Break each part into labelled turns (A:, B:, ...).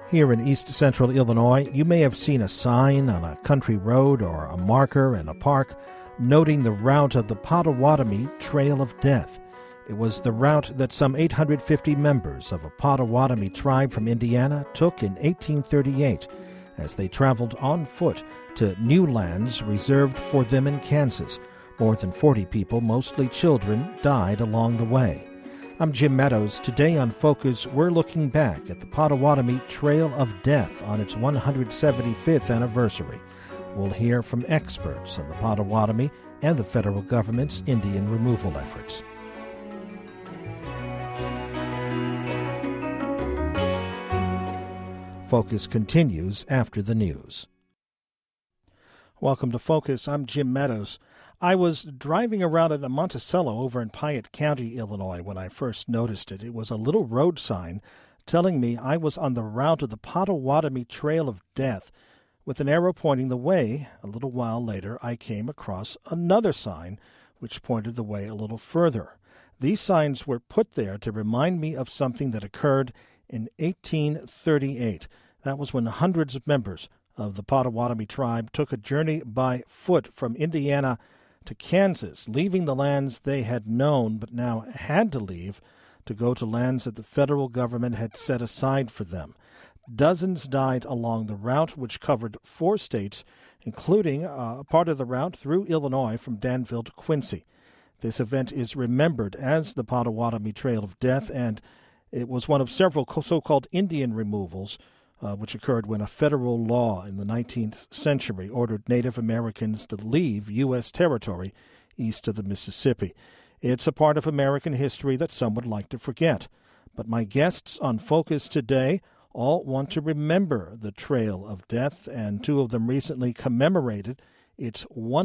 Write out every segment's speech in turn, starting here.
A: Here in East Central Illinois, you may have seen a sign on a country road or a marker in a park noting the route of the Potawatomi Trail of Death. It was the route that some 850 members of a Potawatomi tribe from Indiana took in 1838 as they traveled on foot to new lands reserved for them in Kansas. More than 40 people, mostly children, died along the way. I'm Jim Meadows. Today on Focus, we're looking back at the Potawatomi Trail of Death on its 175th anniversary. We'll hear from experts on the Potawatomi and the federal government's Indian removal efforts. Focus continues after the news. Welcome to Focus. I'm Jim Meadows. I was driving around at Monticello over in Piatt County, Illinois, when I first noticed it. It was a little road sign telling me I was on the route of the Potawatomi Trail of Death, with an arrow pointing the way. A little while later, I came across another sign which pointed the way a little further. These signs were put there to remind me of something that occurred in 1838. That was when hundreds of members of the Potawatomi tribe took a journey by foot from Indiana to Kansas, leaving the lands they had known but now had to leave to go to lands that the federal government had set aside for them. Dozens died along the route, which covered 4 states, including a part of the route through Illinois from Danville to Quincy. This event is remembered as the Potawatomi Trail of Death, and it was one of several so-called Indian removals which occurred when a federal law in the 19th century ordered Native Americans to leave U.S. territory east of the Mississippi. It's a part of American history that some would like to forget. But my guests on Focus today all want to remember the Trail of Death, and 2 of them recently commemorated its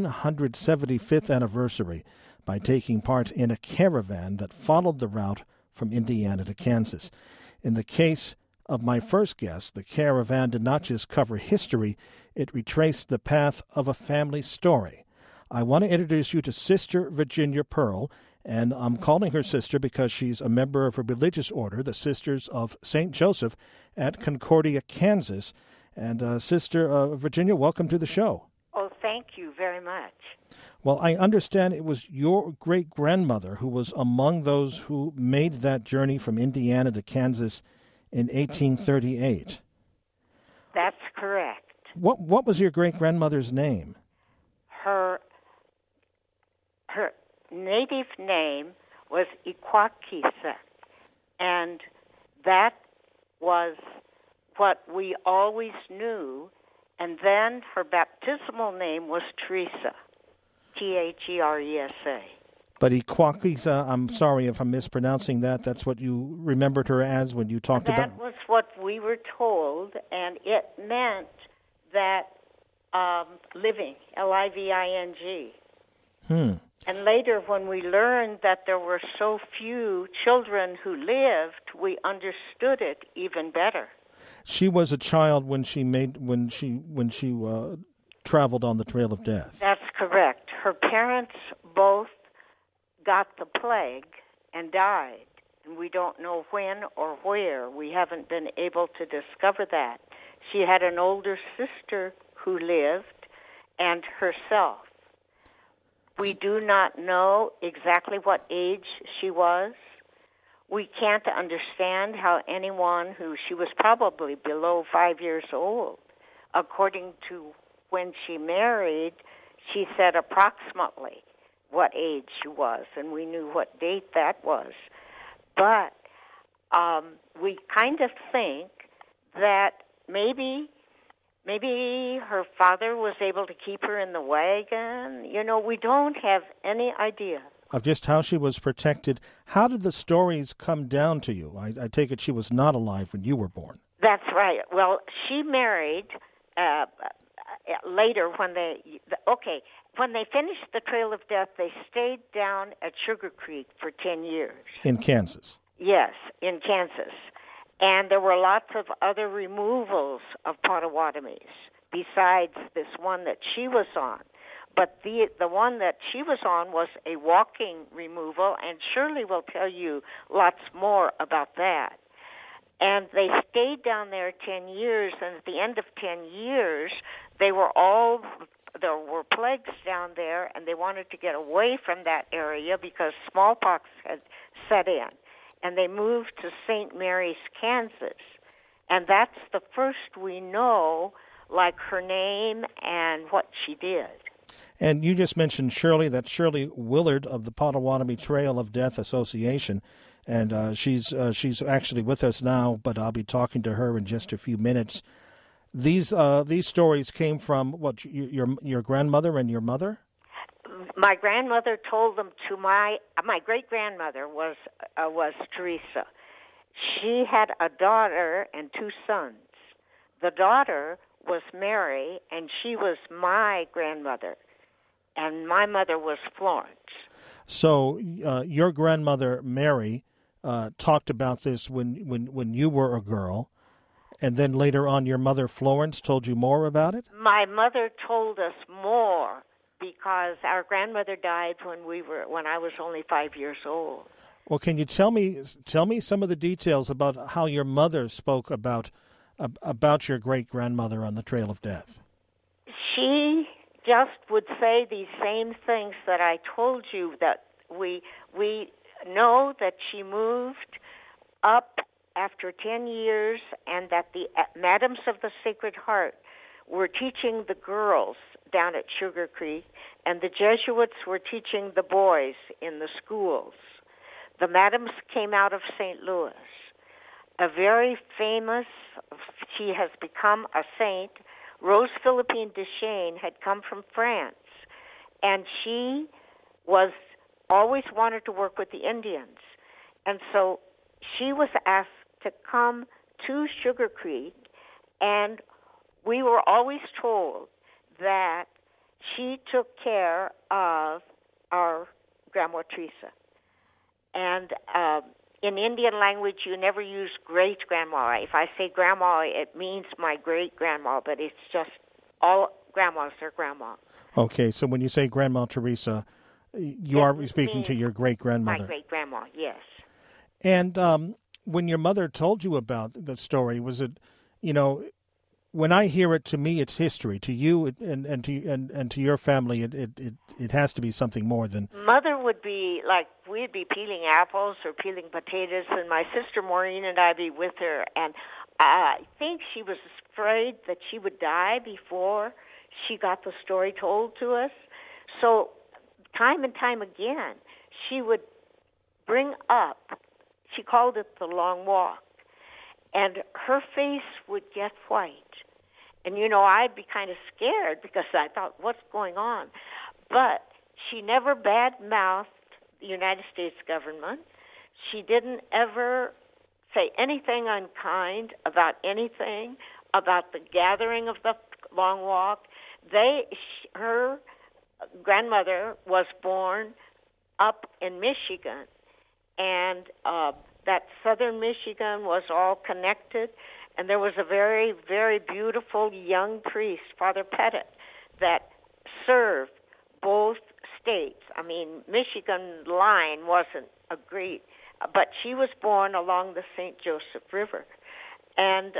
A: 175th anniversary by taking part in a caravan that followed the route from Indiana to Kansas. In the case of my first guest, the caravan did not just cover history, it retraced the path of a family story. I want to introduce you to Sister Virginia Pearl, and I'm calling her sister because she's a member of a religious order, the Sisters of St. Joseph at Concordia, Kansas. And Sister Virginia, welcome to the show.
B: Oh, thank you very much.
A: Well, I understand it was your great-grandmother who was among those who made that journey from Indiana to Kansas in 1838.
B: That's correct.
A: What was your great-grandmother's name?
B: Her native name was Ikwakisa, and that was what we always knew. And then her baptismal name was Teresa, Theresa.
A: But Ikwakisa, I'm sorry if I'm mispronouncing that. That's what you remembered her as when you talked about...
B: That was what we were told, and it meant that living, Living. And later, when we learned that there were so few children who lived, we understood it even better.
A: She was a child when she traveled on the Trail of Death.
B: That's correct. Her parents both got the plague and died, and we don't know when or where. We haven't been able to discover that. She had an older sister who lived, and herself. We do not know exactly what age she was. We can't understand how anyone she was probably below 5 years old. According to when she married, she said approximately what age she was, and we knew what date that was. But we kind of think that maybe her father was able to keep her in the wagon. We don't have any idea.
A: Of just how she was protected. How did the stories come down to you? I take it she was not alive when you were born.
B: That's right. Well, she married later when they finished the Trail of Death, they stayed down at Sugar Creek for 10 years.
A: In Kansas?
B: Yes, in Kansas. And there were lots of other removals of Potawatomis besides this one that she was on. But the one that she was on was a walking removal, and Shirley will tell you lots more about that. And they stayed down there 10 years, and at the end of 10 years, there were plagues down there, and they wanted to get away from that area because smallpox had set in. And they moved to St. Mary's, Kansas. And that's the first we know, like her name and what she did.
A: And you just mentioned Shirley, that's Shirley Willard of the Potawatomi Trail of Death Association. And she's actually with us now, but I'll be talking to her in just a few minutes. These stories came from what, your grandmother and your mother?
B: My grandmother told them to my great grandmother was Teresa. She had a daughter and two sons. The daughter was Mary, and she was my grandmother, and my mother was Florence.
A: So your grandmother Mary talked about this when you were a girl, and then later on your mother Florence told you more about it?
B: My mother told us more because our grandmother died when I was only 5 years old.
A: Well, can you tell me some of the details about how your mother spoke about your great-grandmother on the Trail of Death?
B: She just would say these same things that I told you, that we know that she moved up after 10 years, and that the Madams of the Sacred Heart were teaching the girls down at Sugar Creek, and the Jesuits were teaching the boys in the schools. The Madams came out of St. Louis. A very famous, she has become a saint, Rose Philippine Deschênes, had come from France, and she always wanted to work with the Indians. And so she was asked to come to Sugar Creek, and we were always told that she took care of our Grandma Teresa. And in Indian language, you never use great-grandma. If I say grandma, it means my great-grandma, but it's just all grandmas are grandma.
A: Okay, so when you say Grandma Teresa, you are speaking to your great-grandmother.
B: My great-grandma, yes.
A: And when your mother told you about the story, was it, when I hear it, to me, it's history. To you and to your family, it has to be something more than.
B: Mother would be like, we'd be peeling apples or peeling potatoes, and my sister Maureen and I'd be with her, and I think she was afraid that she would die before she got the story told to us. So time and time again, she would bring up, she called it the long walk, and her face would get white. And, I'd be kind of scared because I thought, what's going on? But she never bad-mouthed the United States government. She didn't ever say anything unkind about anything, about the gathering of the long walk. Her grandmother was born up in Michigan, and that southern Michigan was all connected. And there was a very, very beautiful young priest, Father Pettit, that served both states. I mean, Michigan line wasn't a great, but she was born along the St. Joseph River. And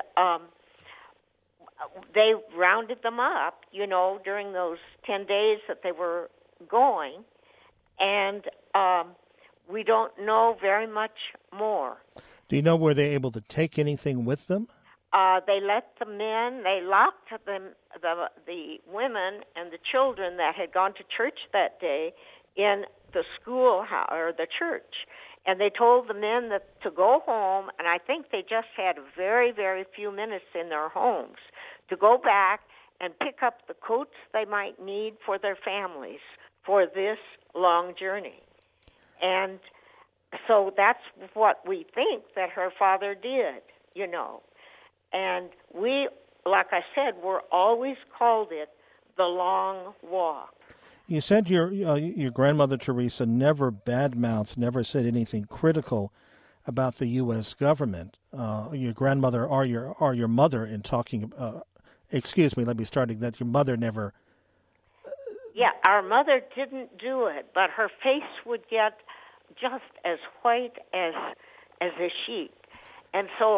B: they rounded them up, during those 10 days that they were going. And we don't know very much more.
A: Do you know, were they able to take anything with them?
B: They let them in. They locked them, the women and the children that had gone to church that day, in the schoolhouse or the church, and they told the men that to go home. And I think they just had very, very few minutes in their homes to go back and pick up the coats they might need for their families for this long journey. And so that's what we think that her father did, And we, like I said, were always called it the long walk.
A: You said your grandmother Teresa never badmouthed, never said anything critical about the U.S. government. Your grandmother or your mother, in talking. Excuse me, let me start that. Your mother never.
B: Yeah, our mother didn't do it, but her face would get just as white as a sheet, and so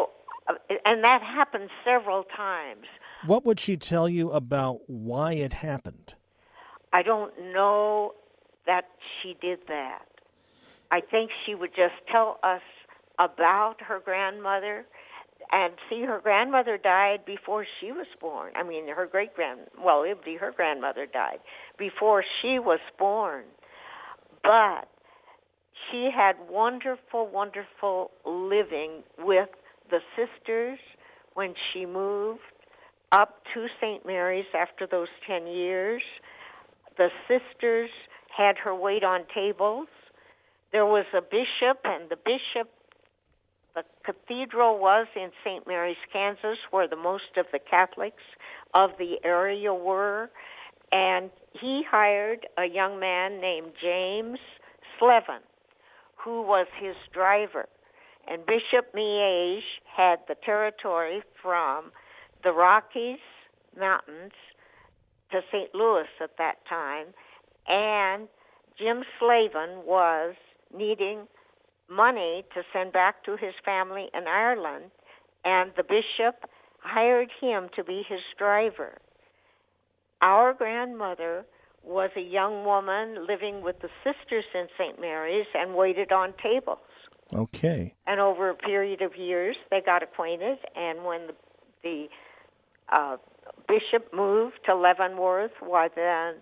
B: And that happened several times.
A: What would she tell you about why it happened?
B: I don't know that she did that. I think she would just tell us about her grandmother. And see, her grandmother died before she was born. I mean, it would be her grandmother died before she was born. But she had wonderful, wonderful living with the sisters when she moved up to St. Mary's after those 10 years. The sisters had her wait on tables. There was a bishop, and the cathedral was in St. Mary's, Kansas, where the most of the Catholics of the area were. And he hired a young man named James Slevin, who was his driver. And Bishop Miege had the territory from the Rockies Mountains to St. Louis at that time. And Jim Slavin was needing money to send back to his family in Ireland, and the bishop hired him to be his driver. Our grandmother was a young woman living with the sisters in St. Mary's and waited on tables.
A: Okay.
B: And over a period of years, they got acquainted, and when the bishop moved to Leavenworth, why then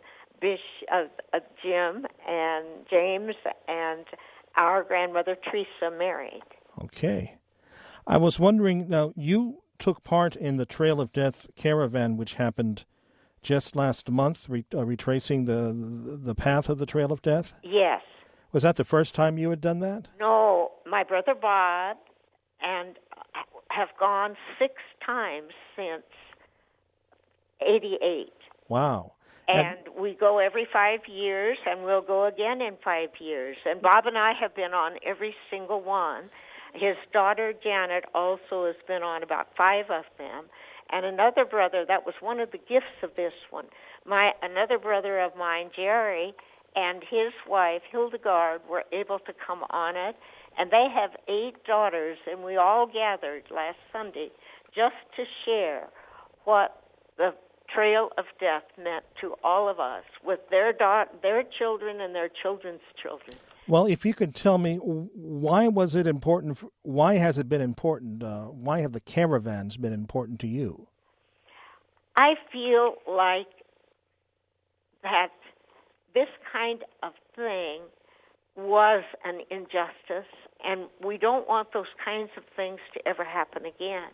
B: Jim and James and our grandmother Teresa married.
A: Okay. I was wondering, now, you took part in the Trail of Death caravan, which happened just last month, retracing the path of the Trail of Death?
B: Yes.
A: Was that the first time you had done that?
B: No, my brother Bob and have gone 6 times since 88.
A: Wow.
B: And we go every 5 years, and we'll go again in 5 years. And Bob and I have been on every single one. His daughter, Janet, also has been on about 5 of them. And another brother, that was one of the gifts of this one, another brother of mine, Jerry, and his wife, Hildegard, were able to come on it. And they have 8 daughters, and we all gathered last Sunday just to share what the Trail of Death meant to all of us, with their children and their children's children.
A: Well, if you could tell me, why was it important? Why has it been important? Why have the caravans been important to you?
B: I feel like that this kind of thing was an injustice, and we don't want those kinds of things to ever happen again.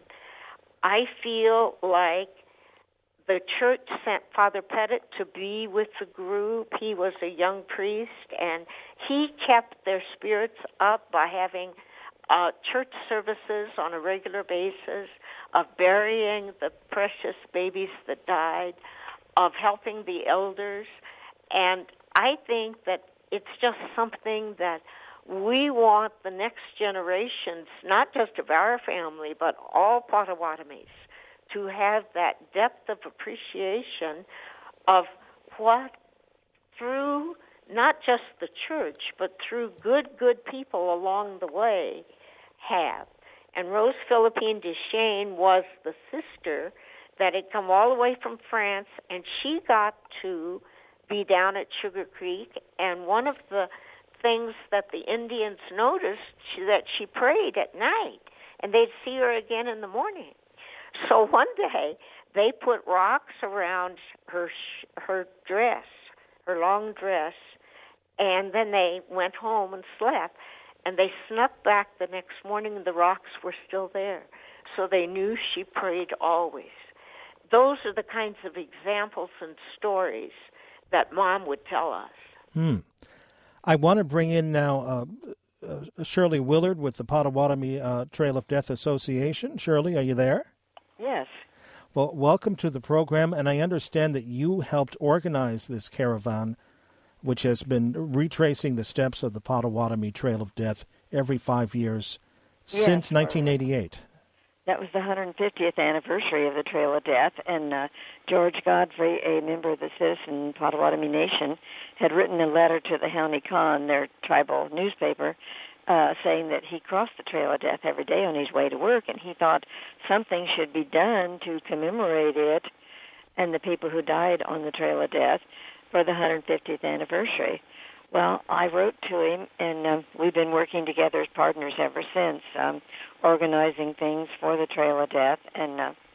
B: I feel like the church sent Father Pettit to be with the group. He was a young priest, and he kept their spirits up by having church services on a regular basis, of burying the precious babies that died, of helping the elders. And I think that it's just something that we want the next generations, not just of our family, but all Potawatomis, to have that depth of appreciation of what, through not just the church, but through good people along the way, have. And Rose Philippine Deschênes was the sister that had come all the way from France, and she got to be down at Sugar Creek, and one of the things that the Indians noticed, that she prayed at night, and they'd see her again in the morning. So one day, they put rocks around her dress, her long dress, and then they went home and slept, and they snuck back the next morning, and the rocks were still there. So they knew she prayed always. Those are the kinds of examples and stories that Mom would tell us.
A: I want to bring in now Shirley Willard with the Potawatomi Trail of Death Association. Shirley, are you there?
C: Yes.
A: Well, welcome to the program, and I understand that you helped organize this caravan, which has been retracing the steps of the Potawatomi Trail of Death every 5 years since 1988.
C: That was the 150th anniversary of the Trail of Death, and George Godfrey, a member of the Citizen Potawatomi Nation, had written a letter to the Hauni Khan, their tribal newspaper, saying that he crossed the Trail of Death every day on his way to work, and he thought something should be done to commemorate it and the people who died on the Trail of Death for the 150th anniversary. Well, I wrote to him, and we've been working together as partners ever since, organizing things for the Trail of Death. And,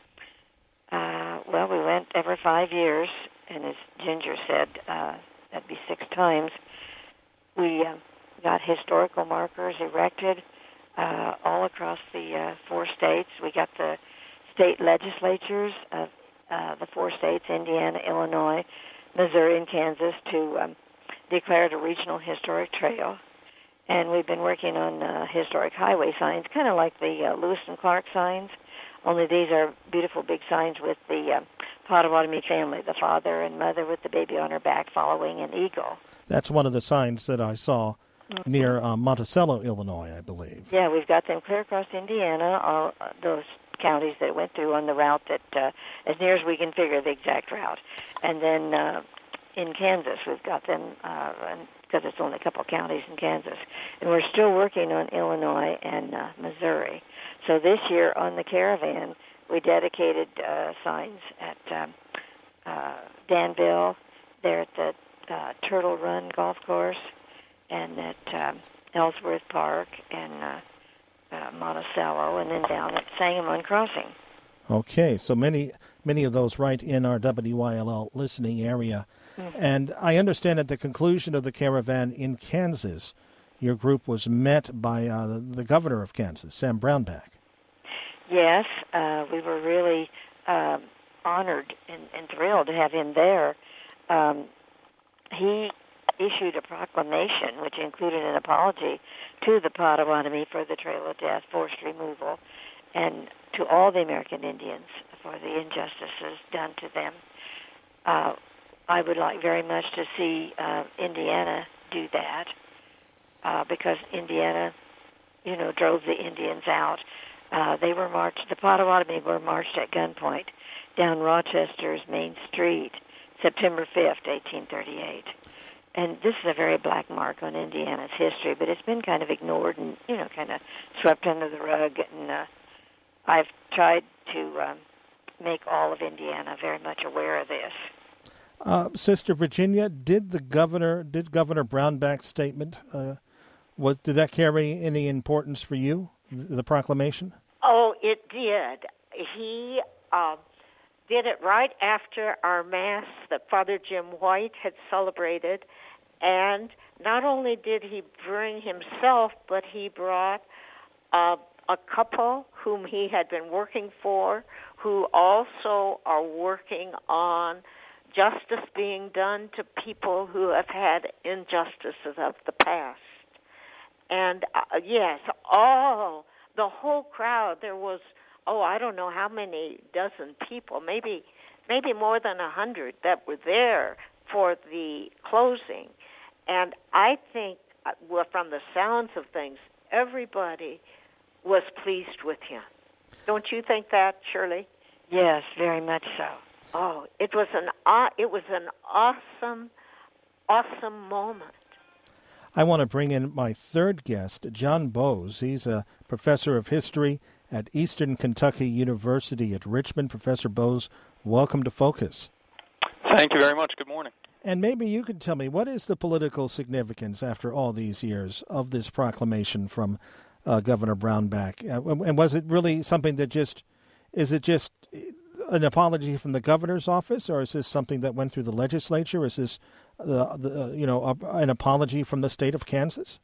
C: we went every 5 years, and as Ginger said, that'd be 6 times. We got historical markers erected all across the 4 states. We got the state legislatures of the 4 states, Indiana, Illinois, Missouri, and Kansas, to declare it a regional historic trail. And we've been working on historic highway signs, kind of like the Lewis and Clark signs, only these are beautiful big signs with the Potawatomi family, the father and mother with the baby on her back following an eagle.
A: That's one of the signs that I saw near Monticello, Illinois, I believe.
C: Yeah, we've got them clear across Indiana, all those counties that it went through on the route that, as near as we can figure, the exact route. And then in Kansas, we've got them, because it's only a couple of counties in Kansas. And we're still working on Illinois and Missouri. So this year on the Caravan, we dedicated signs at Danville, there at the Turtle Run Golf Course, and at Ellsworth Park and Monticello, and then down at Sangamon Crossing.
A: Okay, so many of those right in our WYLL listening area. Mm-hmm. And I understand at the conclusion of the Caravan in Kansas, your group was met by the governor of Kansas, Sam Brownback.
C: Yes, we were really honored and thrilled to have him there. He issued a proclamation which included an apology to the Potawatomi for the Trail of Death forced removal and to all the American Indians for the injustices done to them. I would like very much to see Indiana do that because Indiana, drove the Indians out. They were marched, the Potawatomi were marched at gunpoint down Rochester's Main Street, September 5th, 1838. And this is a very black mark on Indiana's history, but it's been kind of ignored and, kind of swept under the rug. And I've tried to make all of Indiana very much aware of this.
A: Sister Virginia, did Governor Brownback's statement, did that carry any importance for you, the proclamation?
B: Oh, it did. He did it right after our Mass that Father Jim White had celebrated, and not only did he bring himself, but he brought a couple whom he had been working for, who also are working on justice being done to people who have had injustices of the past. And yes, the whole crowd, there was, I don't know how many dozen people, maybe more than 100 that were there for the closing. And I think, from the sounds of things, everybody was pleased with him. Don't you think that, Shirley?
C: Yes, very much so.
B: Oh, it was an awesome moment.
A: I want to bring in my third guest, John Bowes. He's a professor of history at Eastern Kentucky University at Richmond. Professor Bowes, welcome to Focus.
D: Thank you very much. Good morning.
A: And maybe you could tell me, what is the political significance after all these years of this proclamation from Governor Brownback? And was it really something that is it just an apology from the governor's office, or is this something that went through the legislature? Is this an apology from the state of Kansas?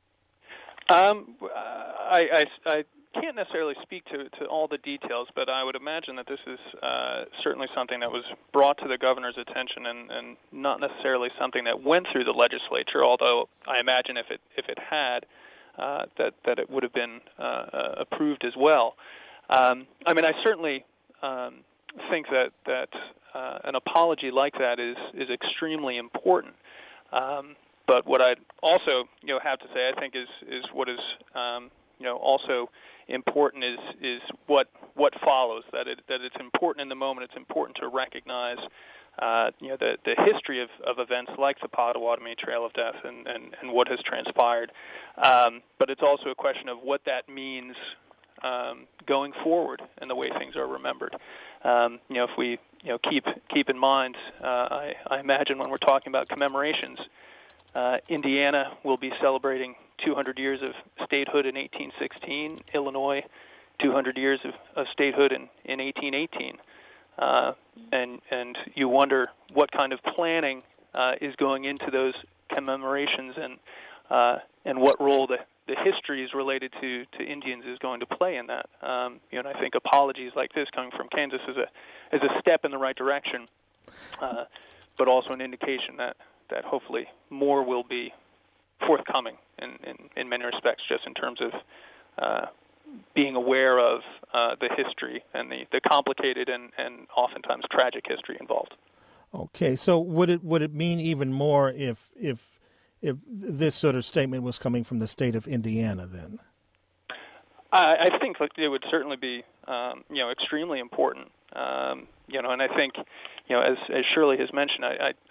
D: I can't necessarily speak to all the details, but I would imagine that this is certainly something that was brought to the governor's attention and not necessarily something that went through the legislature, although I imagine if it had, that it would have been approved as well. I certainly think that an apology like that is extremely important. But what I'd also have to say, I think, is what is also important is what follows. That it's important in the moment. It's important to recognize the history of events like the Potawatomi Trail of Death and what has transpired. But it's also a question of what that means going forward and the way things are remembered. If we keep in mind, I imagine when we're talking about commemorations, Indiana will be celebrating 200 years of statehood in 1816. Illinois, 200 years of statehood in 1818. And you wonder what kind of planning is going into those commemorations and what role the histories related to Indians is going to play in that. And I think apologies like this coming from Kansas is a step in the right direction, but also an indication that hopefully more will be forthcoming in many respects, just in terms of being aware of the history and the complicated and oftentimes tragic history involved.
A: Okay, so would it mean even more if this sort of statement was coming from the state of Indiana then?
D: I think it would certainly be extremely important. And I think as Shirley has mentioned,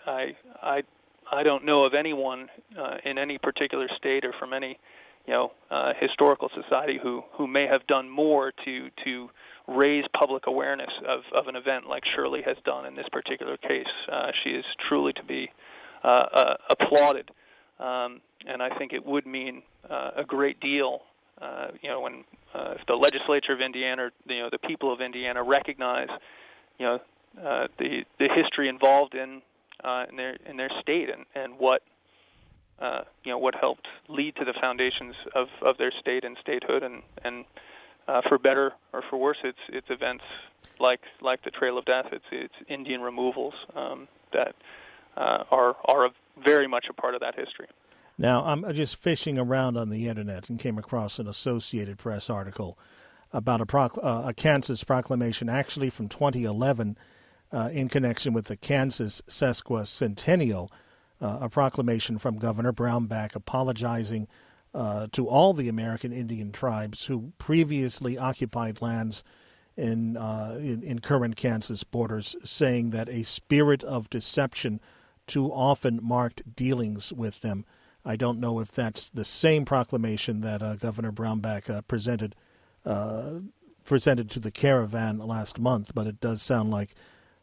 D: I don't know of anyone in any particular state or from any historical society who may have done more to raise public awareness of an event like Shirley has done in this particular case. She is truly to be applauded, and I think it would mean a great deal. When if the legislature of Indiana, the people of Indiana recognize, the history involved in their state and what what helped lead to the foundations of their state and statehood, and for better or for worse, it's events like the Trail of Death. It's Indian removals that are very much a part of that history.
A: Now, I'm just fishing around on the internet and came across an Associated Press article about a Kansas proclamation, actually from 2011, in connection with the Kansas Sesquicentennial. A proclamation from Governor Brownback apologizing to all the American Indian tribes who previously occupied lands in current Kansas borders, saying that a spirit of deception too often marked dealings with them. I don't know if that's the same proclamation that Governor Brownback presented to the caravan last month, but it does sound like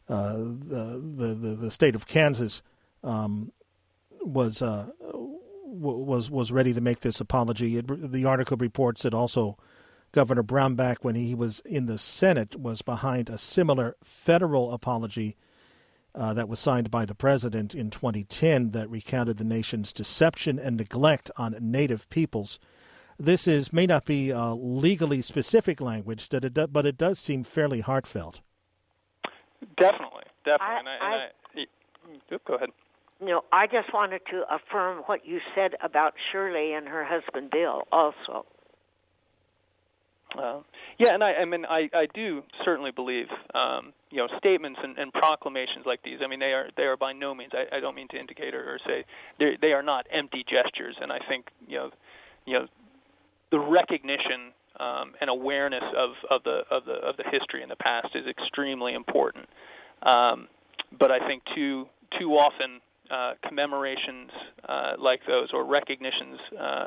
A: the state of Kansas was ready to make this apology. The article reports that also Governor Brownback, when he was in the Senate, was behind a similar federal apology that was signed by the president in 2010 that recounted the nation's deception and neglect on Native peoples. This may not be legally specific language, but it does seem fairly heartfelt.
D: Definitely. Go ahead.
B: I just wanted to affirm what you said about Shirley and her husband Bill also.
D: And I do certainly believe, statements and proclamations like these. I mean, they are by no means. I don't mean to indicate or say they are not empty gestures. And I think the recognition and awareness of the history in the past is extremely important. But I think too often commemorations like those or recognitions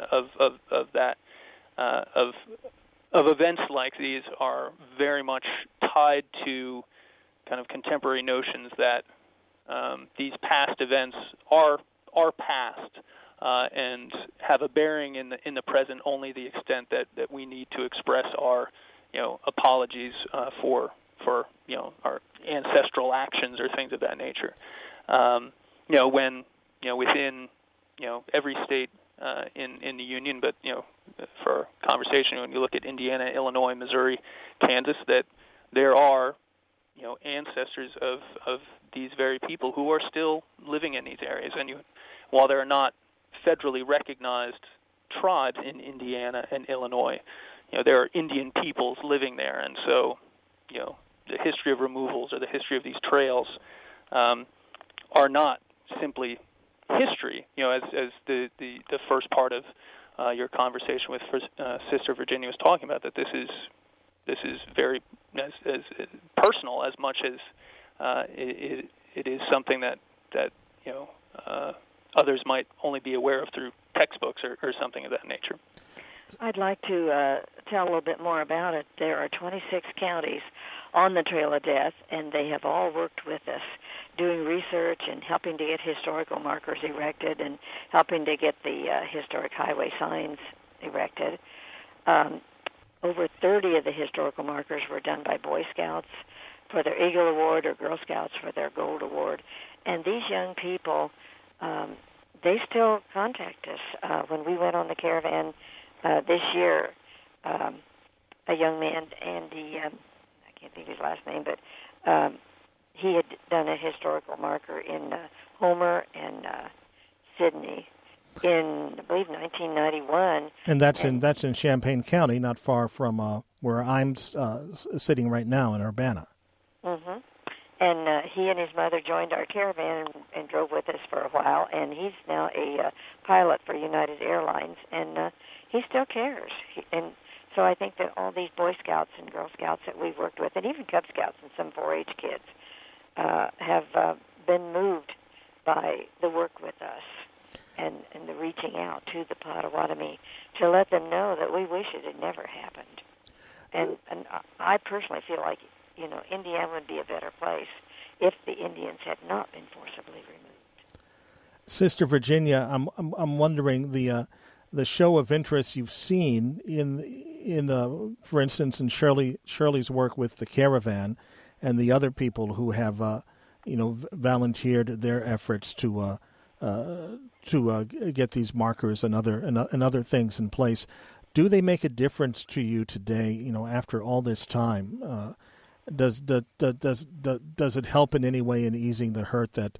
D: of events like these are very much tied to kind of contemporary notions that these past events are past and have a bearing in the present only the extent that we need to express our apologies for our ancestral actions or things of that nature. When within every state in the Union, but for conversation, when you look at Indiana, Illinois, Missouri, Kansas, that there are ancestors of these very people who are still living in these areas, and while there are not federally recognized tribes in Indiana and Illinois, there are Indian peoples living there, and so the history of removals or the history of these trails are not simply history, as the first part of your conversation with Sister Virginia was talking about, that this is very as personal as much as it it is something that others might only be aware of through textbooks or something of that nature.
C: I'd like to tell a little bit more about it. There are 26 counties on the Trail of Death, and they have all worked with us, doing research and helping to get historical markers erected and helping to get the historic highway signs erected. Over 30 of the historical markers were done by Boy Scouts for their Eagle Award or Girl Scouts for their Gold Award. And these young people, they still contact us. When we went on the caravan this year, a young man, Andy, I can't think of his last name, but he had done a historical marker in Homer and Sydney in, I believe, 1991.
A: And that's in Champaign County, not far from where I'm sitting right now in Urbana.
C: Mm-hmm. And he and his mother joined our caravan and drove with us for a while, and he's now a pilot for United Airlines, and he still cares. And so I think that all these Boy Scouts and Girl Scouts that we've worked with, and even Cub Scouts and some 4-H kids, have been moved by the work with us and the reaching out to the Potawatomi to let them know that we wish it had never happened. And I personally feel like, Indiana would be a better place if the Indians had not been forcibly removed.
A: Sister Virginia, I'm wondering the show of interest you've seen in for instance, in Shirley's work with the caravan, and the other people who have volunteered their efforts to get these markers and other things in place. Do they make a difference to you today? After all this time, does it help in any way in easing the hurt that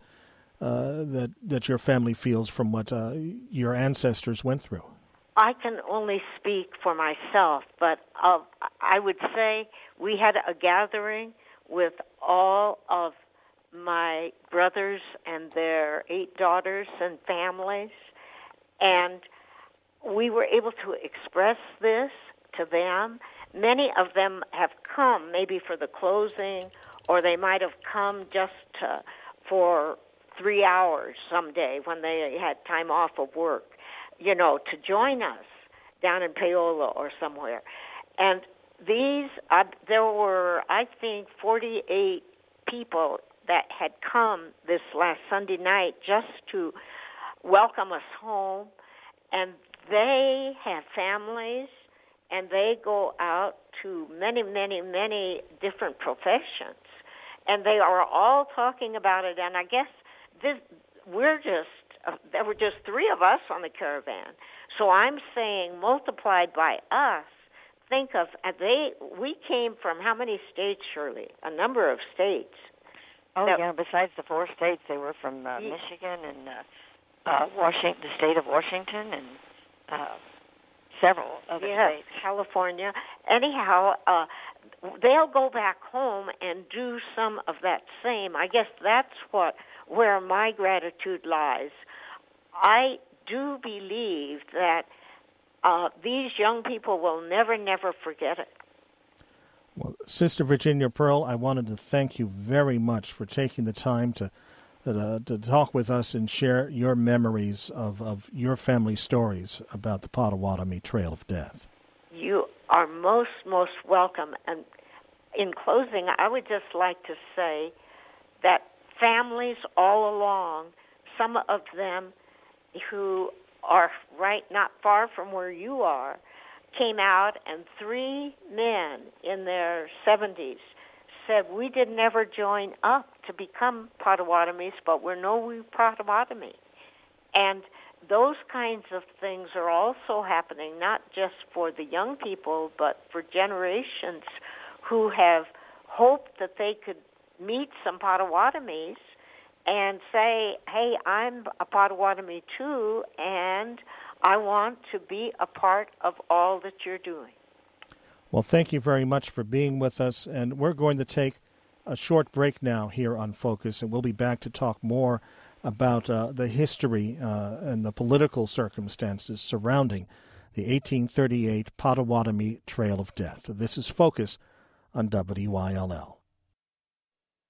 A: your family feels from what your ancestors went through?
B: I can only speak for myself, but I would say we had a gathering with all of my brothers and their 8 daughters and families, and we were able to express this to them. Many of them have come maybe for the closing, or they might have come just for 3 hours someday when they had time off of work, to join us down in Paola or somewhere. And there were, I think, 48 people that had come this last Sunday night just to welcome us home. And they have families, and they go out to many, many, many different professions. And they are all talking about it. And I guess there were just 3 of us on the caravan. So I'm saying multiplied by us, think of, we came from how many states, Shirley? A number of states.
C: Oh, yeah, besides the 4 states, they were from Michigan and Washington, the state of Washington, and several other states.
B: California. Anyhow, they'll go back home and do some of that same. I guess that's where my gratitude lies. I do believe that these young people will never, never forget it.
A: Well, Sister Virginia Pearl, I wanted to thank you very much for taking the time to talk with us and share your memories of your family stories about the Potawatomi Trail of Death.
B: You are most, most welcome. And in closing, I would just like to say that families all along, some of them who are not far from where you are, came out, and 3 men in their 70s said, we didn't ever join up to become Potawatomis, but we're no Potawatomi. And those kinds of things are also happening, not just for the young people, but for generations who have hoped that they could meet some Potawatomis and say, hey, I'm a Potawatomi too, and I want to be a part of all that you're doing.
A: Well, thank you very much for being with us, and we're going to take a short break now here on Focus, and we'll be back to talk more about the history and the political circumstances surrounding the 1838 Potawatomi Trail of Death. This is Focus on WYLL.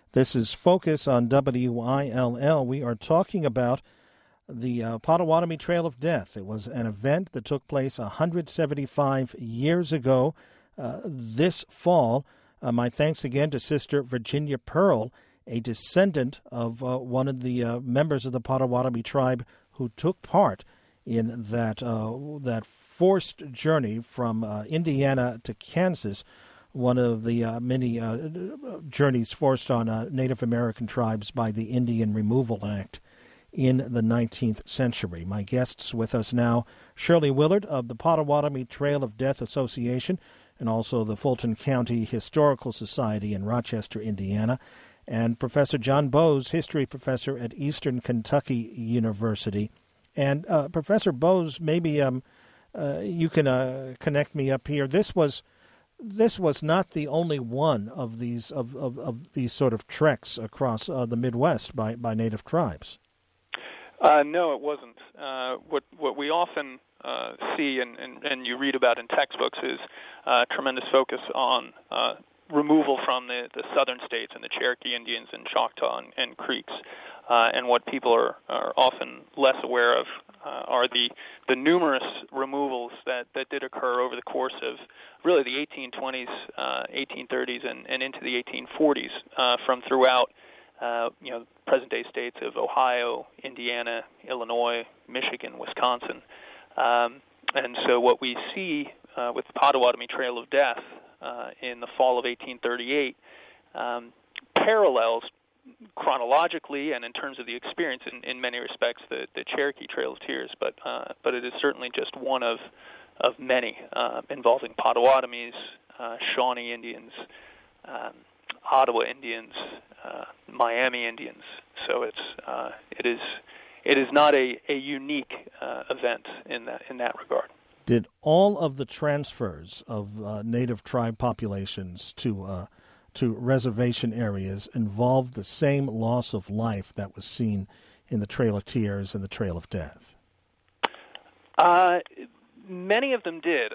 A: This is Focus on WILL. We are talking about the Potawatomi Trail of Death. It was an event that took place 175 years ago this fall. My thanks again to Sister Virginia Pearl, a descendant of one of the members of the Potawatomi tribe who took part in that forced journey from Indiana to Kansas, one of the many journeys forced on Native American tribes by the Indian Removal Act in the 19th century. My guests with us now, Shirley Willard of the Potawatomi Trail of Death Association and also the Fulton County Historical Society in Rochester, Indiana, and Professor John Bowes, history professor at Eastern Kentucky University. And Professor Bowes, maybe you can connect me up here. This was not the only one of these of these sort of treks across the Midwest by Native tribes.
D: No, it wasn't. What we often see and you read about in textbooks is tremendous focus on removal from the southern states and the Cherokee Indians and Choctaw and Creeks. And what people are often less aware of are the numerous removals that did occur over the course of really the 1820s, 1830s, and into the 1840s from throughout present-day states of Ohio, Indiana, Illinois, Michigan, Wisconsin. And so what we see with the Potawatomi Trail of Death in the fall of 1838 parallels chronologically and in terms of the experience in many respects the Cherokee Trail of Tears, but it is certainly just one of many involving Potawatomis, Shawnee Indians, Ottawa Indians, Miami Indians. So it is not a unique event in that regard.
A: Did all of the transfers of Native tribe populations to reservation areas involve the same loss of life that was seen in the Trail of Tears and the Trail of Death?
D: Many of them did.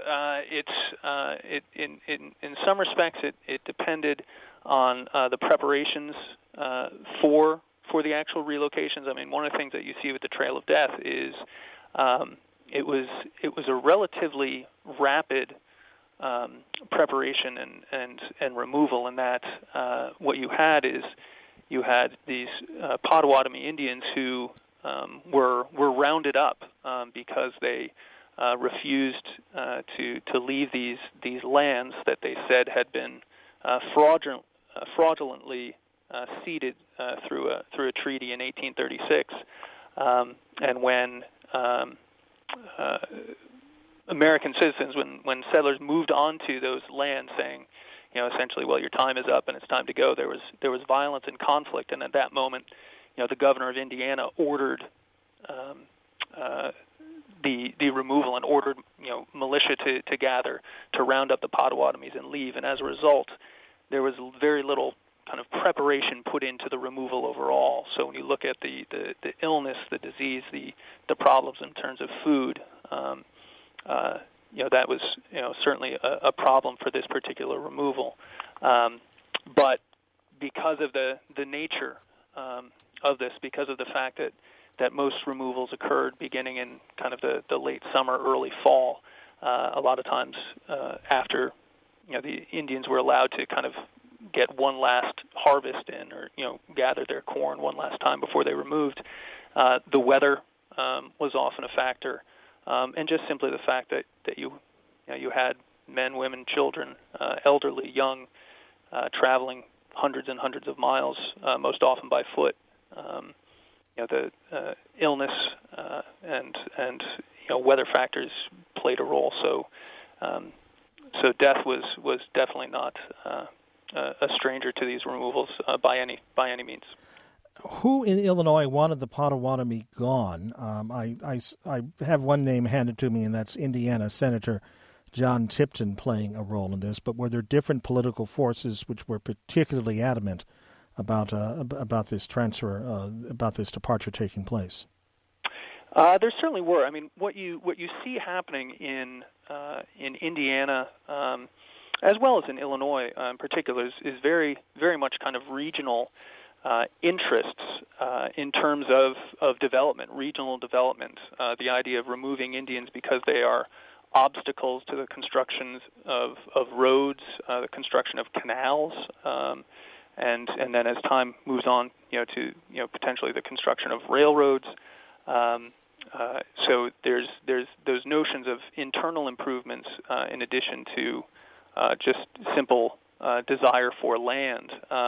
D: In some respects it depended on the preparations for the actual relocations. I mean, one of the things that you see with the Trail of Death is it was a relatively rapid preparation and removal, in that what you had these Potawatomi Indians who were rounded up because they refused to leave these lands that they said had been fraudulently ceded through a treaty in 1836, and when American citizens, when settlers moved onto those lands, saying, essentially, well, your time is up and it's time to go, there was violence and conflict, and at that moment, the governor of Indiana ordered the removal and ordered militia to gather to round up the Potawatomis and leave, and as a result, there was very little kind of preparation put into the removal overall. So when you look at the illness, the disease, the problems in terms of food, that was certainly a problem for this particular removal. But because of the nature of this, because of the fact that most removals occurred beginning in kind of the late summer, early fall, a lot of times after the Indians were allowed to kind of get one last harvest in, or gather their corn one last time before they were moved. The weather was often a factor, and just simply the fact that you had men, women, children, elderly, young, traveling hundreds and hundreds of miles, most often by foot. The illness and weather factors played a role. So death was definitely not a stranger to these removals by any means.
A: Who in Illinois wanted the Potawatomi gone? I have one name handed to me, and that's Indiana Senator John Tipton playing a role in this. But were there different political forces which were particularly adamant about this transfer, about this departure taking place?
D: There certainly were. I mean, what you see happening in Indiana as well as in Illinois in particular, is very, very much kind of regional interests in terms of development, regional development. The idea of removing Indians because they are obstacles to the construction of roads, the construction of canals, and then as time moves on, to potentially the construction of railroads. So there's those notions of internal improvements in addition to just simple desire for land.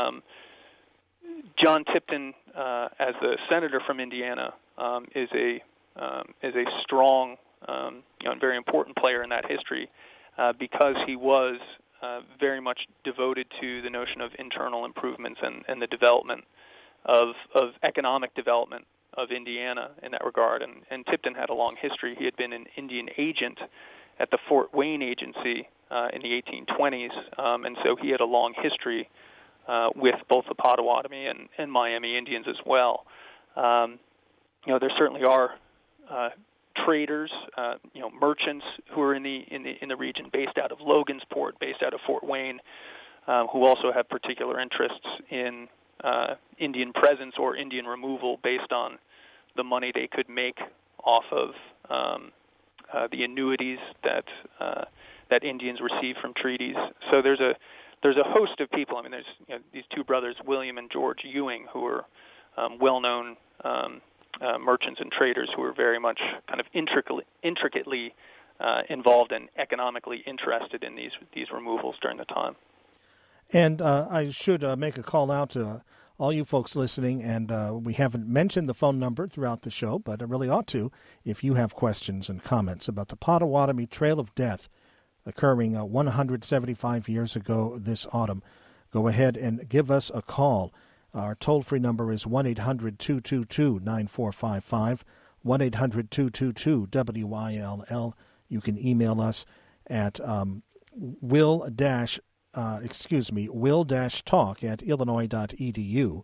D: John Tipton, as the senator from Indiana, is a strong and very important player in that history because he was very much devoted to the notion of internal improvements and the development of economic development of Indiana in that regard. And Tipton had a long history. He had been an Indian agent at the Fort Wayne Agency in the 1820s, and so he had a long history with both the Potawatomi and Miami Indians as well. There certainly are traders, merchants who are in the region, based out of Logansport, based out of Fort Wayne, who also have particular interests in Indian presence or Indian removal based on the money they could make off of the annuities that Indians receive from treaties. So there's a host of people. I mean, there's these two brothers, William and George Ewing, who are well-known merchants and traders who are very much kind of intricately involved and economically interested in these removals during the time.
A: And I should make a call out to all you folks listening, and we haven't mentioned the phone number throughout the show, but I really ought to if you have questions and comments about the Potawatomi Trail of Death occurring 175 years ago this autumn. Go ahead and give us a call. Our toll-free number is 1-800-222-9455, 1-800-222-WILL. You can email us at will-talk@illinois.edu,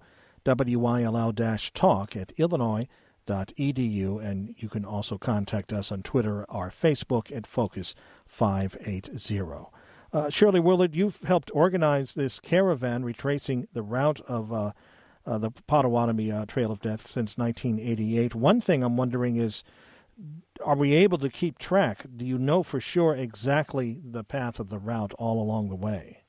A: WILL-talk@illinois.edu, and you can also contact us on Twitter or Facebook at Focus580. Shirley Willard, you've helped organize this caravan retracing the route of the Potawatomi Trail of Death since 1988. One thing I'm wondering is, are we able to keep track? Do you know for sure exactly the path of the route all along the way?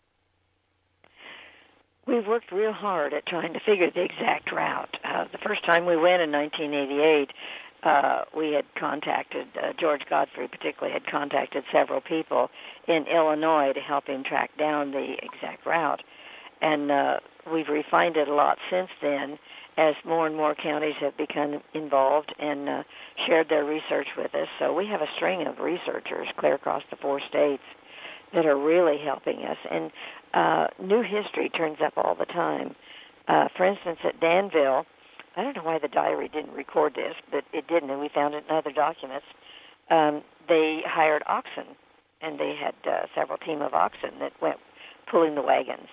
C: We've worked real hard at trying to figure the exact route. The first time we went in 1988, we had contacted, George Godfrey particularly had contacted several people in Illinois to help him track down the exact route. And we've refined it a lot since then as more and more counties have become involved and shared their research with us. So we have a string of researchers clear across the 4 states that are really helping us. And new history turns up all the time. For instance, at Danville, I don't know why the diary didn't record this, but it didn't, and we found it in other documents. They hired oxen, and they had several team of oxen that went pulling the wagons.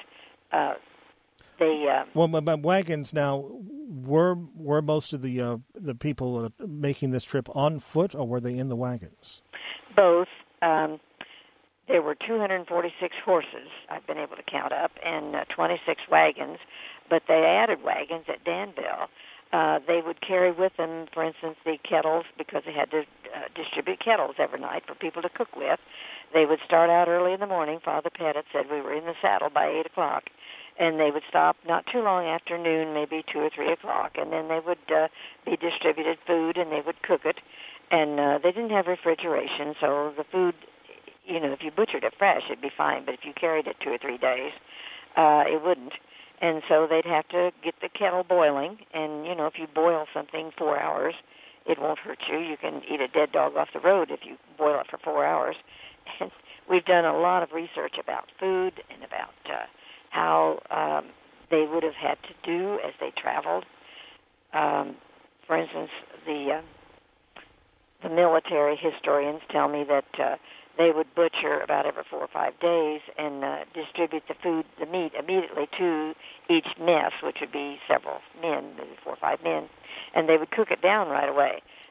A: But wagons now, were most of the people making this trip on foot, or were they in the wagons?
C: Both. There were 246 horses I've been able to count up, and 26 wagons, but they added wagons at Danville. They would carry with them, for instance, the kettles, because they had to distribute kettles every night for people to cook with. They would start out early in the morning. Father Pettit said we were in the saddle by 8 o'clock, and they would stop not too long after noon, maybe 2 or 3 o'clock, and then they would be distributed food, and they would cook it. And they didn't have refrigeration, so the food, if you butchered it fresh, it'd be fine, but if you carried it 2 or 3 days, it wouldn't. And so they'd have to get the kettle boiling, and, if you boil something 4 hours, it won't hurt you. You can eat a dead dog off the road if you boil it for 4 hours. And we've done a lot of research about food and about how they would have had to do as they traveled. For instance, the military historians tell me that they would butcher about every 4 or 5 days and distribute the meat immediately to each mess, which would be several men, maybe 4 or 5 men, and they would cook it down right away.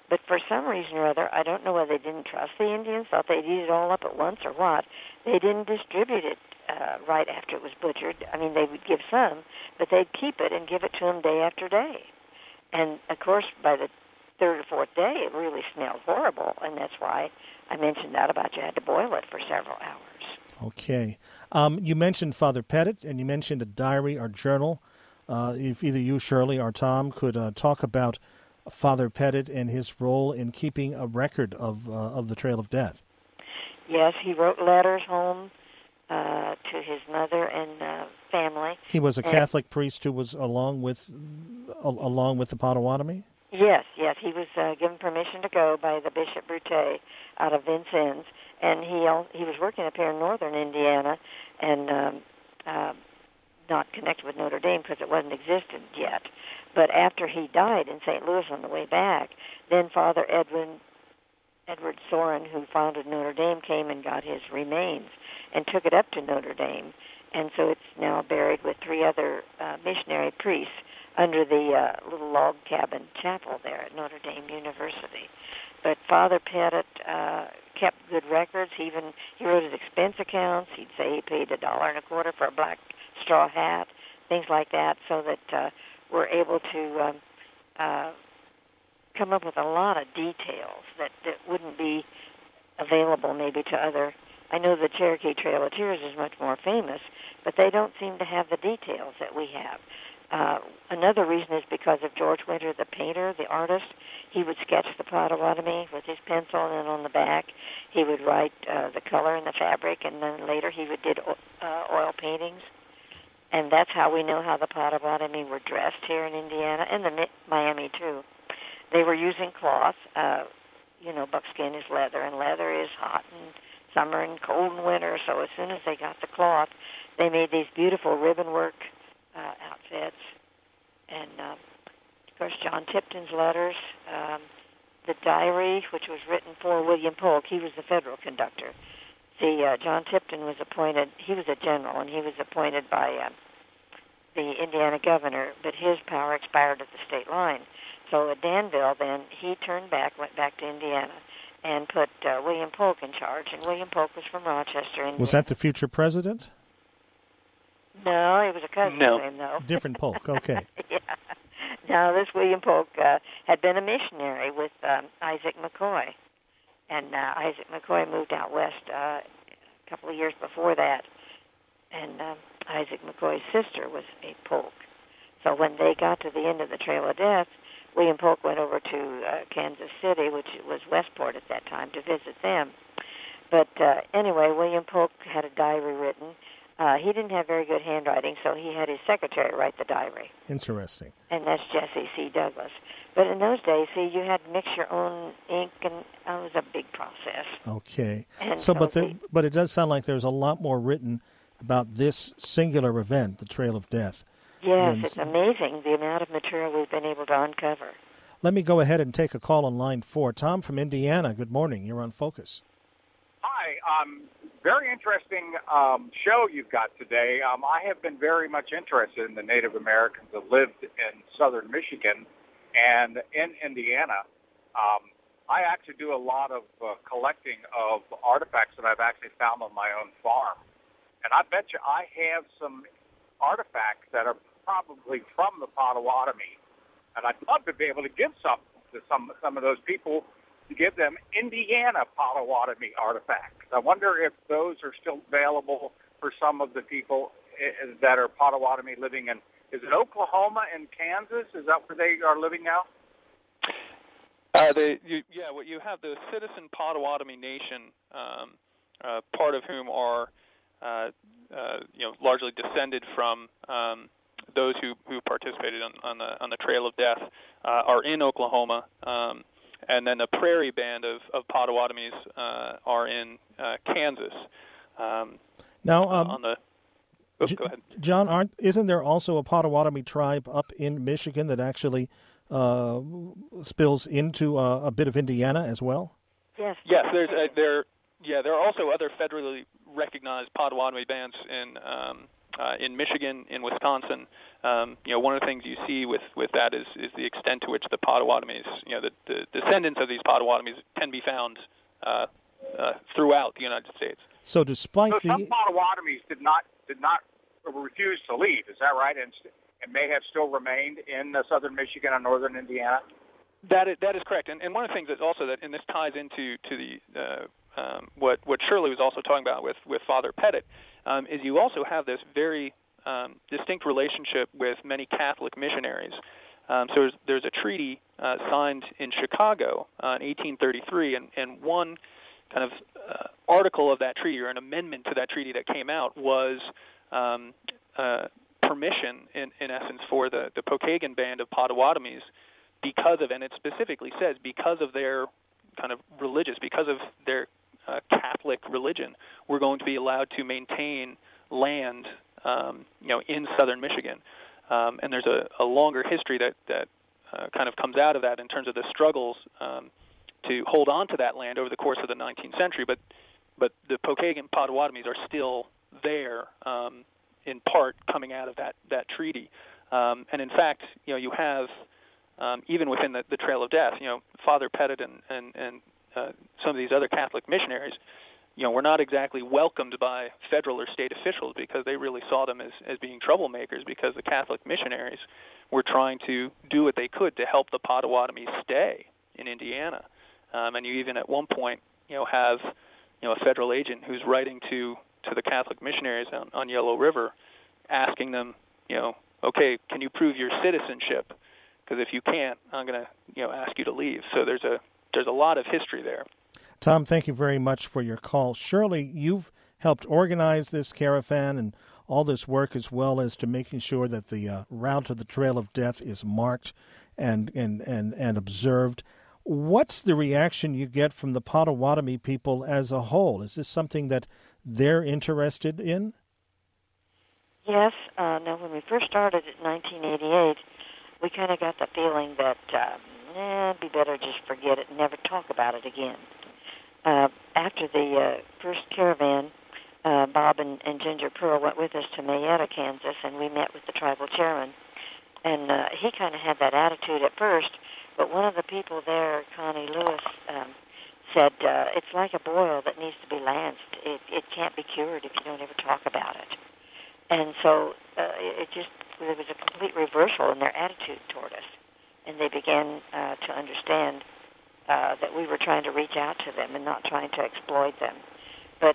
C: But for some reason or other, I don't know whether they didn't trust the Indians, thought they'd eat it all up at once or what, they didn't distribute it right after it was butchered. I mean, they would give some, but they'd keep it and give it to them day after day. And, of course, by the third or fourth day, it really smelled horrible, and that's why I mentioned that about you had to boil it for several hours.
A: Okay. You mentioned Father Pettit, and you mentioned a diary or journal. If either you, Shirley, or Tom could talk about Father Pettit and his role in keeping a record of the Trail of Death.
C: Yes, he wrote letters home to his mother and family.
A: He was a Catholic priest who was along with the Potawatomi?
C: Yes, he was given permission to go by the Bishop Brute out of Vincennes, and he was working up here in northern Indiana, and not connected with Notre Dame because it wasn't existent yet. But after he died in St. Louis on the way back, then Father Edward Sorin, who founded Notre Dame, came and got his remains and took it up to Notre Dame, and so it's now buried with 3 other missionary priests under the little log cabin chapel there at Notre Dame University. But Father Pettit kept good records. He wrote his expense accounts. He'd say he paid $1.25 for a black straw hat, things like that, so that we're able to come up with a lot of details that wouldn't be available maybe to other. I know the Cherokee Trail of Tears is much more famous, but they don't seem to have the details that we have. Another reason is because of George Winter, the painter, the artist. He would sketch the Potawatomi with his pencil, and then on the back he would write the color and the fabric, and then later he did oil paintings. And that's how we know how the Potawatomi were dressed here in Indiana, and Miami too. They were using cloth. Buckskin is leather, and leather is hot in summer and cold in winter, so as soon as they got the cloth, they made these beautiful ribbon work outfits. And, of course, John Tipton's letters, the diary, which was written for William Polk, he was the federal conductor. John Tipton was appointed, he was a general, and he was appointed by the Indiana governor, but his power expired at the state line. So at Danville, then, he went back to Indiana, and put William Polk in charge. And William Polk was from Rochester, Indiana.
A: Was that the future president?
C: No, he was a cousin of him, though.
A: Different Polk, okay.
C: Yeah. Now, this William Polk had been a missionary with Isaac McCoy. And Isaac McCoy moved out west a couple of years before that. And Isaac McCoy's sister was a Polk. So when they got to the end of the Trail of Death, William Polk went over to Kansas City, which was Westport at that time, to visit them. But anyway, William Polk had a diary written. He didn't have very good handwriting, so he had his secretary write the diary.
A: Interesting.
C: And that's Jesse C. Douglas. But in those days, you had to mix your own ink, and it was a big process.
A: Okay.
C: And
A: but it does sound like there's a lot more written about this singular event, the Trail of Death.
C: Yes, it's amazing the amount of material we've been able to uncover.
A: Let me go ahead and take a call on line 4. Tom from Indiana, good morning. You're on Focus.
E: Hi. Very interesting show you've got today. I have been very much interested in the Native Americans that lived in southern Michigan and in Indiana. I actually do a lot of collecting of artifacts that I've actually found on my own farm. And I bet you I have some artifacts that are probably from the Potawatomi. And I'd love to be able to give some to some of those people, to give them Indiana Potawatomi artifacts. I wonder if those are still available for some of the people that are Potawatomi living in, is it Oklahoma and Kansas? Is that where they are living now?
D: You have the Citizen Potawatomi Nation, part of whom are largely descended from those who participated on the Trail of Death, are in Oklahoma. And then the Prairie Band of Potawatomis are in Kansas.
A: Now,
D: go ahead.
A: John, isn't there also a Potawatomi tribe up in Michigan that actually spills into a bit of Indiana as well?
C: Yes.
D: Yes, there are also other federally recognized Potawatomi bands in Michigan, in Wisconsin, one of the things you see with that is the extent to which the Potawatomis, the descendants of these Potawatomis can be found throughout the United States.
A: So despite
E: some Potawatomis did not refuse to leave, is that right? And may have still remained in southern Michigan and northern Indiana?
D: That is correct. And one of the things that's also and this ties into the what Shirley was also talking about with Father Pettit, is you also have this very distinct relationship with many Catholic missionaries. So there's a treaty signed in Chicago in 1833, and one kind of article of that treaty, or an amendment to that treaty that came out, was permission, in essence, for the Pokagon band of Potawatomis, because of, and it specifically says, because of their kind of because of their Catholic religion, we're going to be allowed to maintain land, in southern Michigan. And there's a longer history that kind of comes out of that in terms of the struggles to hold on to that land over the course of the 19th century. But the Pokagon Potawatomis are still there, in part coming out of that treaty. And in fact, you have even within the Trail of Death, Father Pettit and some of these other Catholic missionaries, were not exactly welcomed by federal or state officials, because they really saw them as being troublemakers, because the Catholic missionaries were trying to do what they could to help the Potawatomis stay in Indiana. And you even at one point, have a federal agent who's writing to the Catholic missionaries on Yellow River, asking them, okay, can you prove your citizenship? Because if you can't, I'm going to ask you to leave. So there's a lot of history there.
A: Tom, thank you very much for your call. Shirley, you've helped organize this caravan and all this work, as well as to making sure that the route to the Trail of Death is marked and observed. What's the reaction you get from the Potawatomi people as a whole? Is this something that they're interested in?
C: Yes. Now, when we first started in 1988, we kind of got the feeling that it'd be better just forget it and never talk about it again. After the first caravan, Bob and Ginger Pearl went with us to Mayetta, Kansas, and we met with the tribal chairman. And he kind of had that attitude at first, but one of the people there, Connie Lewis, said, it's like a boil that needs to be lanced. It can't be cured if you don't ever talk about it. And so there was a complete reversal in their attitude toward us. And they began to understand that we were trying to reach out to them and not trying to exploit them. But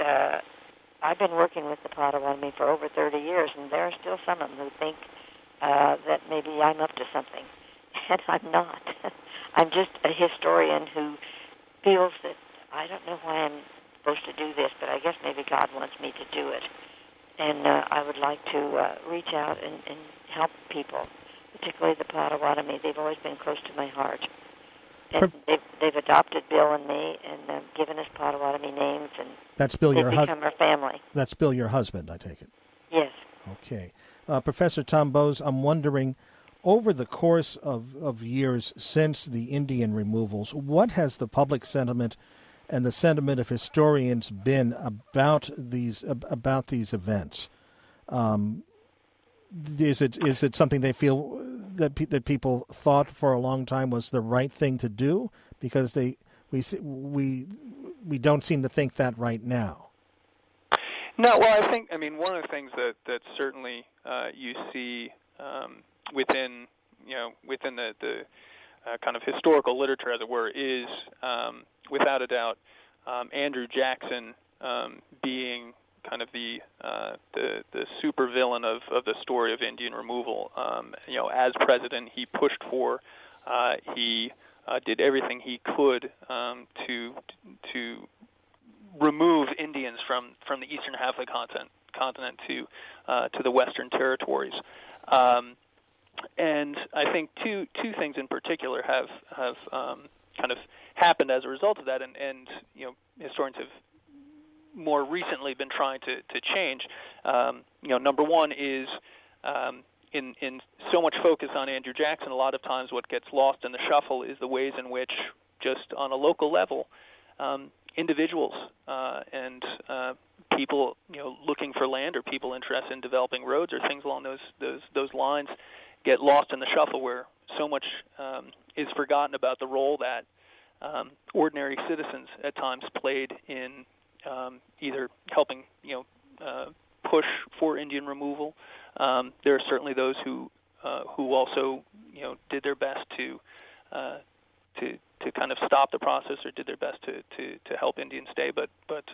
C: I've been working with the Potawatomi for over 30 years, and there are still some of them who think that maybe I'm up to something. And I'm not. I'm just a historian who feels that I don't know why I'm supposed to do this, but I guess maybe God wants me to do it. And I would like to reach out and help people, particularly the Potawatomi. They've always been close to my heart. And they've adopted Bill and me and given us Potawatomi names, and
A: that's Bill,
C: they've become our family.
A: That's Bill, your husband, I take it?
C: Yes.
A: Okay. Professor Tom Bowes, I'm wondering, over the course of years since the Indian removals, what has the public sentiment and the sentiment of historians been about these events? Is it something they feel that people thought for a long time was the right thing to do? Because we don't seem to think that right now.
D: No, well, I mean, one of the things that certainly you see within the kind of historical literature, as it were, is without a doubt Andrew Jackson being kind of the supervillain of the story of Indian removal. As president, he pushed for, he did everything he could to remove Indians from the eastern half of the continent to the western territories. And I think two things in particular have kind of happened as a result of that, and historians have more recently been trying to change. Number one is in so much focus on Andrew Jackson, a lot of times what gets lost in the shuffle is the ways in which, just on a local level, individuals and people looking for land or people interested in developing roads or things along those lines get lost in the shuffle, where so much is forgotten about the role that ordinary citizens at times played in either helping push for Indian removal. There are certainly those who also did their best to kind of stop the process, or did their best to help Indians stay. But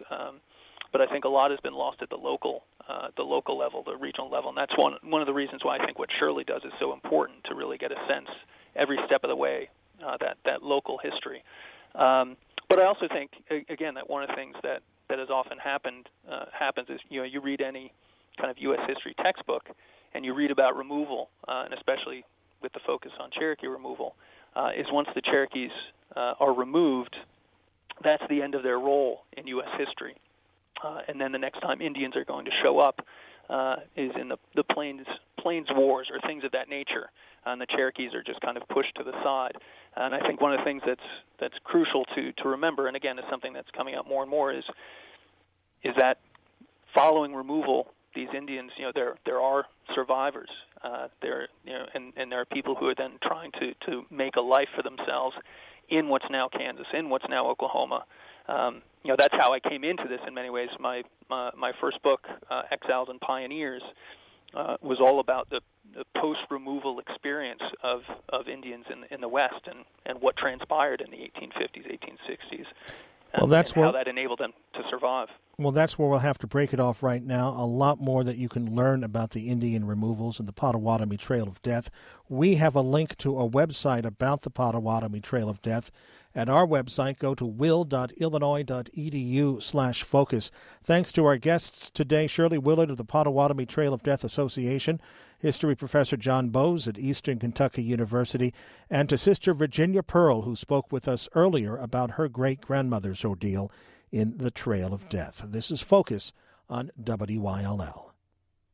D: I think a lot has been lost at the local level, the regional level, and that's one of the reasons why I think what Shirley does is so important, to really get a sense every step of the way that local history. But I also think, again, that one of the things that has often happens is you read any kind of U.S. history textbook and you read about removal, and especially with the focus on Cherokee removal, is once the Cherokees are removed, that's the end of their role in U.S. history. And then the next time Indians are going to show up is in the Plains Wars or things of that nature, and the Cherokees are just kind of pushed to the side. And I think one of the things that's crucial to remember, and again is something that's coming out more and more, is that following removal, these Indians, there are survivors. And there are people who are then trying to make a life for themselves in what's now Kansas, in what's now Oklahoma. That's how I came into this in many ways. My first book, Exiles and Pioneers, was all about the post-removal experience of Indians in the West and what transpired in the 1850s, 1860s.
A: Well, that's
D: how that enabled them to survive.
A: Well, that's where we'll have to break it off right now. A lot more that you can learn about the Indian removals and the Potawatomi Trail of Death. We have a link to a website about the Potawatomi Trail of Death. At our website, go to will.illinois.edu/focus. Thanks to our guests today, Shirley Willard of the Potawatomi Trail of Death Association, History Professor John Bowes at Eastern Kentucky University, and to Sister Virginia Pearl, who spoke with us earlier about her great-grandmother's ordeal in the Trail of Death. This is Focus on WYLL.